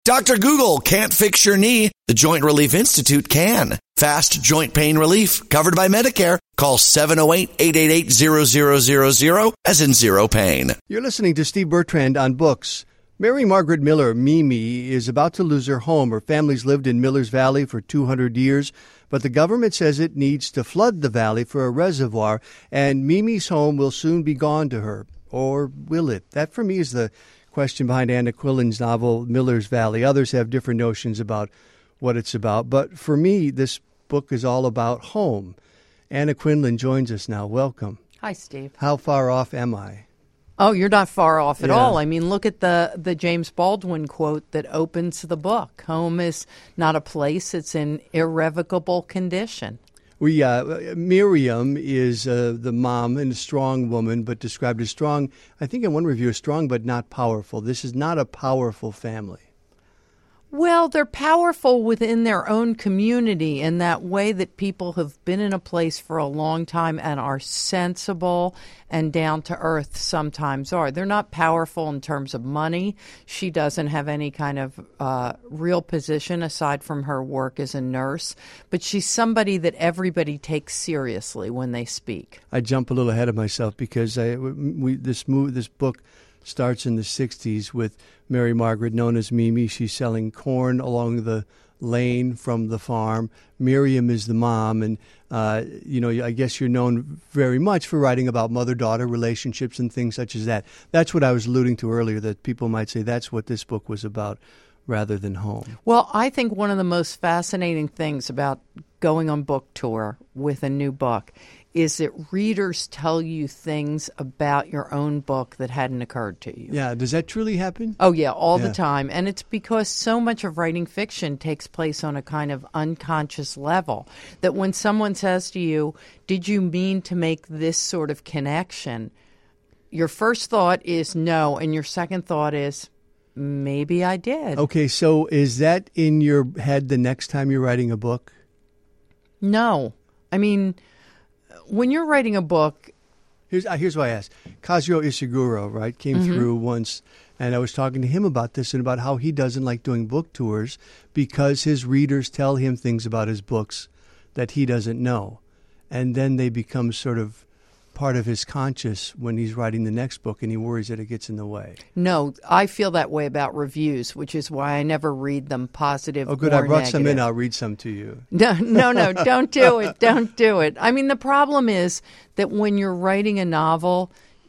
Dr. Google can't fix your knee. The Joint Relief Institute can. Fast joint pain relief covered by Medicare. Call 708-888-0000 as in zero pain. You're listening to Steve Bertrand on Books. Mary Margaret Miller, Mimi, is about to lose her home. Her family's lived in Miller's Valley for 200 years, but the government says it needs to flood the valley for a reservoir, and Mimi's home will soon be gone to her. Or will it? That, for me, is the question behind Anna Quillen's novel, Miller's Valley. Others have different notions about what it's about. But for me, this book is all about home. Anna Quinlan joins us now. Welcome. Hi, Steve. How far off am I? Oh, you're not far off at all. I mean, look at the James Baldwin quote that opens the book. Home is not a place, it's an irrevocable condition. Miriam is the mom and a strong woman, but described as strong, I think in one review, as strong but not powerful. This is not a powerful family. Well, they're powerful within their own community in that way that people have been in a place for a long time and are sensible and down to earth sometimes are. They're not powerful in terms of money. She doesn't have any kind of real position aside from her work as a nurse, but she's somebody that everybody takes seriously when they speak. I jump a little ahead of myself because this book starts in the 60s with Mary Margaret, known as Mimi. She's selling corn along the lane from the farm. Miriam is the mom, and I guess you're known very much for writing about mother-daughter relationships and things such as that. That's what I was alluding to earlier, that people might say that's what this book was about rather than home. Well, I think one of the most fascinating things about going on book tour with a new book is that readers tell you things about your own book that hadn't occurred to you. Yeah, does that truly happen? Oh, yeah, all the time. And it's because so much of writing fiction takes place on a kind of unconscious level that when someone says to you, did you mean to make this sort of connection? Your first thought is no, and your second thought is, maybe I did. Okay, so is that in your head the next time you're writing a book? No. I mean, when you're writing a book... Here's why I asked. Kazuo Ishiguro, right, came through once, and I was talking to him about this and about how he doesn't like doing book tours because his readers tell him things about his books that he doesn't know. And then they become sort of part of his conscious when he's writing the next book, and he worries that it gets in the way. No, I feel that way about reviews, which is why I never read them positive or negative. Oh, good. I brought some in. I'll read some to you. No, don't do it. Don't do it. I mean, the problem is that when you're writing a novel,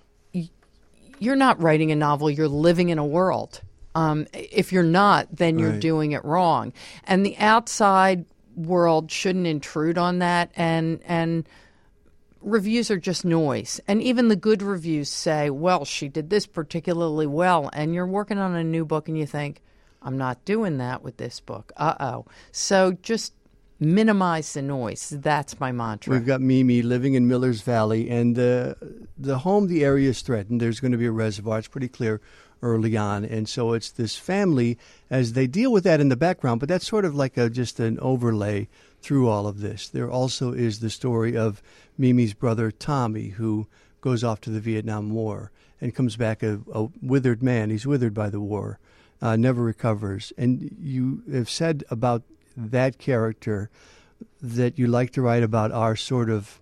you're not writing a novel. You're living in a world. If you're not, then you're doing it wrong. And the outside world shouldn't intrude on that, and reviews are just noise. And even the good reviews say, well, she did this particularly well. And you're working on a new book and you think, I'm not doing that with this book. Uh-oh. So just minimize the noise. That's my mantra. We've got Mimi living in Miller's Valley, and the home, the area is threatened. There's going to be a reservoir. It's pretty clear early on. And so it's this family as they deal with that in the background, but that's sort of like just an overlay through all of this. There also is the story of Mimi's brother, Tommy, who goes off to the Vietnam War and comes back a withered man. He's withered by the war, never recovers. And you have said about that character that you like to write about our sort of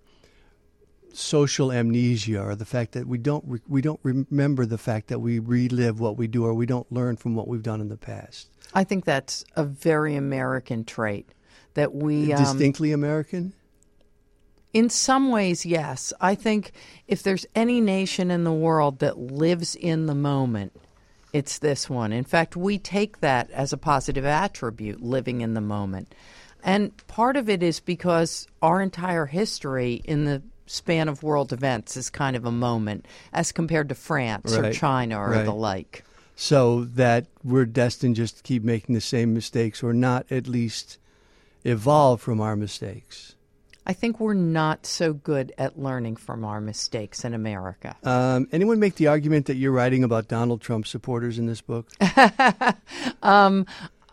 social amnesia, or the fact that we don't remember the fact that we relive what we do, or we don't learn from what we've done in the past. I think that's a very American trait. That we distinctly American? In some ways, yes. I think if there's any nation in the world that lives in the moment, it's this one. In fact, we take that as a positive attribute, living in the moment. And part of it is because our entire history in the span of world events is kind of a moment as compared to France or China or the like. So that we're destined just to keep making the same mistakes, or not at least evolve from our mistakes. I think we're not so good at learning from our mistakes in America. Anyone make the argument that you're writing about Donald Trump supporters in this book?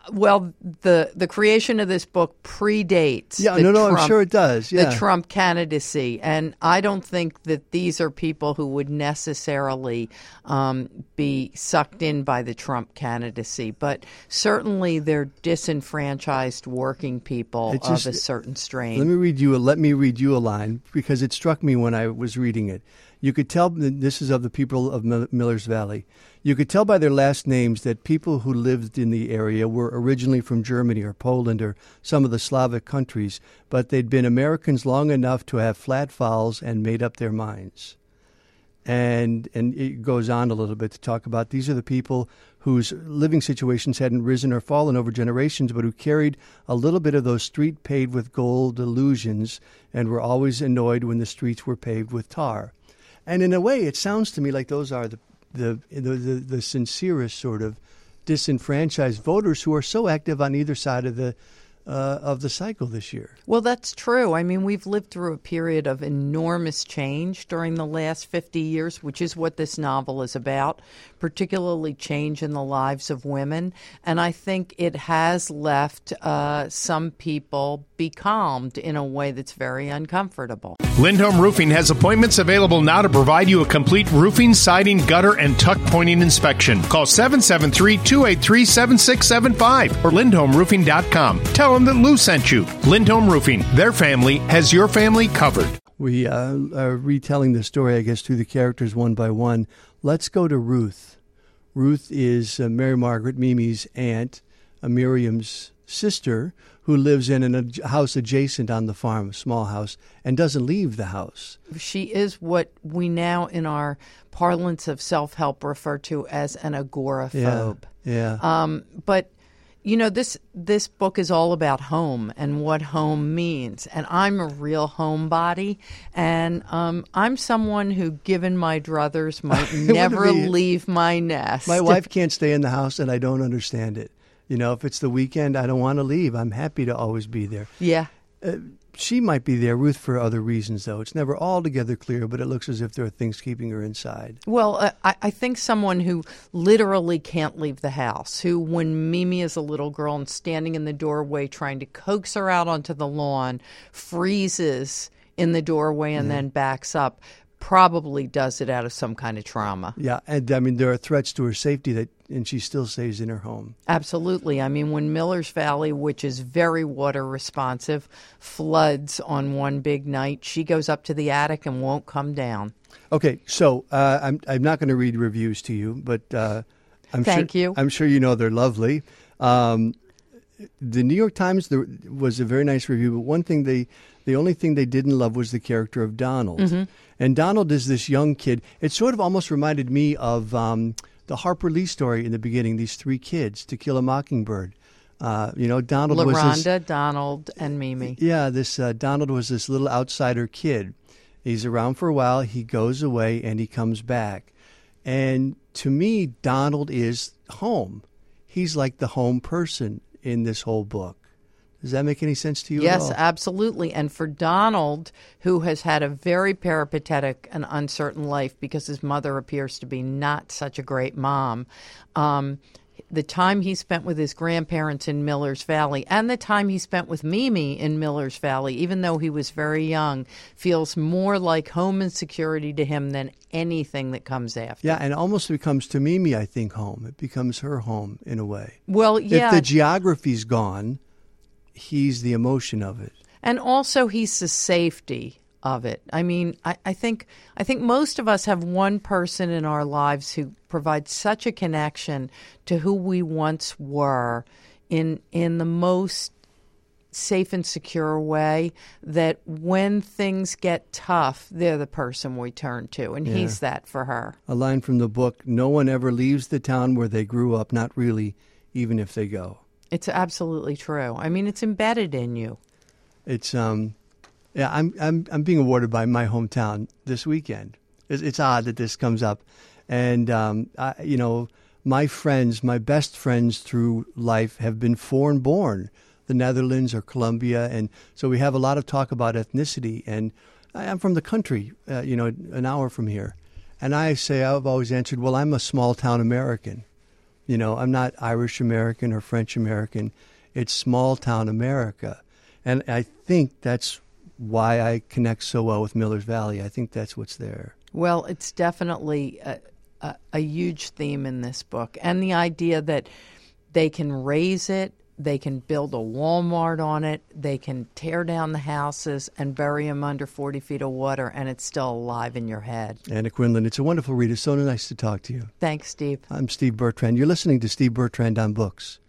Well, the creation of this book predates. I'm sure it does. Yeah. The Trump candidacy, and I don't think that these are people who would necessarily be sucked in by the Trump candidacy, but certainly they're disenfranchised working people of a certain strain. Let me read you a line, because it struck me when I was reading it. You could tell, this is of the people of Miller's Valley, you could tell by their last names that people who lived in the area were originally from Germany or Poland or some of the Slavic countries, but they'd been Americans long enough to have flat fouls and made up their minds. And it goes on a little bit to talk about these are the people whose living situations hadn't risen or fallen over generations, but who carried a little bit of those street paved with gold illusions and were always annoyed when the streets were paved with tar. And in a way, it sounds to me like those are the sincerest sort of disenfranchised voters who are so active on either side of the cycle this year. Well, that's true. I mean, we've lived through a period of enormous change during the last 50 years, which is what this novel is about, particularly change in the lives of women. And I think it has left some people becalmed in a way that's very uncomfortable. Lindholm Roofing has appointments available now to provide you a complete roofing, siding, gutter, and tuck pointing inspection. Call 773-283-7675 or lindholmroofing.com. Tell them that Lou sent you. Lindholm Roofing, their family has your family covered. We are retelling the story, I guess, through the characters one by one. Let's go to Ruth. Ruth is Mary Margaret, Mimi's aunt, Miriam's sister, who lives in a house adjacent on the farm, a small house, and doesn't leave the house. She is what we now, in our parlance of self-help, refer to as an agoraphobe. Yeah. But you know, this book is all about home and what home means. And I'm a real homebody. And I'm someone who, given my druthers, might never leave my nest. My wife can't stay in the house, and I don't understand it. You know, if it's the weekend, I don't want to leave. I'm happy to always be there. Yeah. She might be there, Ruth, for other reasons, though. It's never altogether clear, but it looks as if there are things keeping her inside. Well, I think someone who literally can't leave the house, who, when Mimi is a little girl and standing in the doorway trying to coax her out onto the lawn, freezes in the doorway and then backs up, probably does it out of some kind of trauma. Yeah, and I mean, there are threats to her safety and she still stays in her home. Absolutely. I mean, when Miller's Valley, which is very water responsive, floods on one big night, she goes up to the attic and won't come down. Okay, so I'm not going to read reviews to you, but Thank you. I'm sure you know they're lovely. The New York Times was a very nice review, but one thing the only thing they didn't love was the character of Donald. Mm-hmm. And Donald is this young kid. It sort of almost reminded me of the Harper Lee story in the beginning, these three kids, To Kill a Mockingbird. Donald was LaRonda, Donald, and Mimi. Yeah, this Donald was this little outsider kid. He's around for a while, he goes away, and he comes back. And to me, Donald is home. He's like the home person in this whole book. Does that make any sense to you at all? Yes, absolutely. And for Donald, who has had a very peripatetic and uncertain life because his mother appears to be not such a great mom, the time he spent with his grandparents in Miller's Valley and the time he spent with Mimi in Miller's Valley, even though he was very young, feels more like home and security to him than anything that comes after. Yeah, and almost becomes to Mimi, I think, home. It becomes her home in a way. Well, yeah. If the geography's gone, he's the emotion of it. And also he's the safety of it. I mean, I think most of us have one person in our lives who provides such a connection to who we once were in the most safe and secure way, that when things get tough, they're the person we turn to, and he's that for her. A line from the book, no one ever leaves the town where they grew up, not really, even if they go. It's absolutely true. I mean, it's embedded in you. It's I'm being awarded by my hometown this weekend. It's odd that this comes up, and my friends, my best friends through life have been foreign born, the Netherlands or Colombia, and so we have a lot of talk about ethnicity. And I'm from the country, an hour from here, and I've always answered, well, I'm a small town American. I'm not Irish American or French American. It's small town America. And I think that's why I connect so well with Miller's Valley. I think that's what's there. Well, it's definitely a huge theme in this book. And the idea that they can raise it, they can build a Walmart on it, they can tear down the houses and bury them under 40 feet of water, and it's still alive in your head. Anna Quindlen, it's a wonderful read. It's so nice to talk to you. Thanks, Steve. I'm Steve Bertrand. You're listening to Steve Bertrand on Books.